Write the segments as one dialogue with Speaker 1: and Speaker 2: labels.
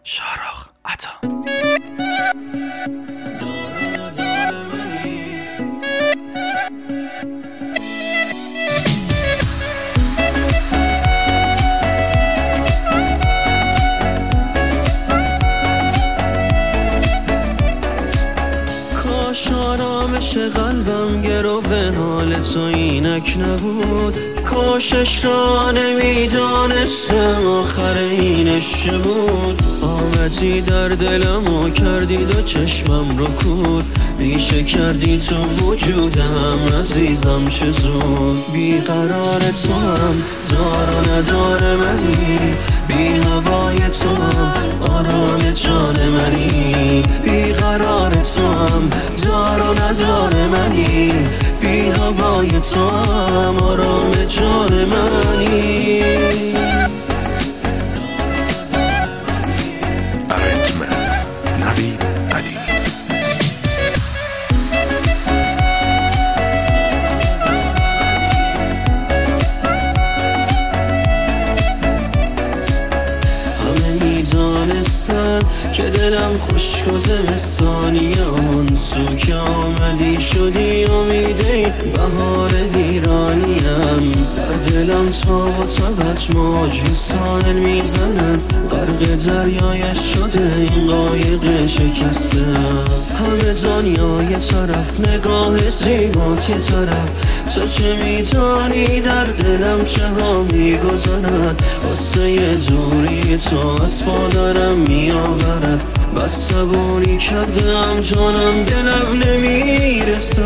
Speaker 1: شارخ عطا.
Speaker 2: کاش آرامش قلبم گرو حال تو اینک نبود، کاشش را نمیدانستم آخر اینش بود. آمدی در دلم و کردی دو چشمم رو کور، ریشه کردی تو وجودم عزیزم چه زود. بیقرار تو هم دار و ندار منی، بی هوای تو هم آرام جان منی. بیقرار تو هم دار و ندار منی، بی هوای تو هم آرام جان منی.
Speaker 1: ارنجمنت نوید علی.
Speaker 2: همه میدانستن که دلم خشک و زمستانی، اون سو که آمدی شدی امیده بهار ویرانیم. در دلم تا و تبت موج به ساحل میزنن، غرق دریایش شده این قایق شکسته. همه دنیا یه طرف، نگاه زیبات یه طرف، تو چه میدانی در دلم چه ها میگذرد. واسه یه دوری تو از پادرم میآورد، بس صبوری کردم جانم دلم نمیرسد.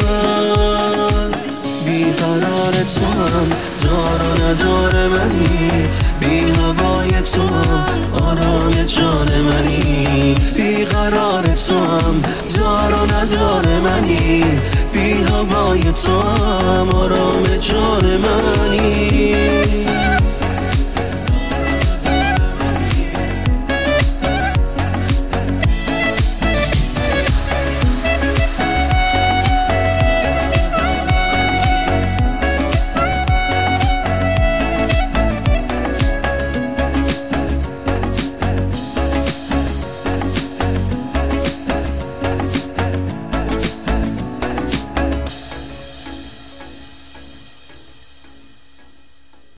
Speaker 2: بیقرار تو هم دار و ندار منی، بی هوای تو هم آرام جان منی. بیقرار تو هم دار و ندار منی، بی هوای تو هم آرام جان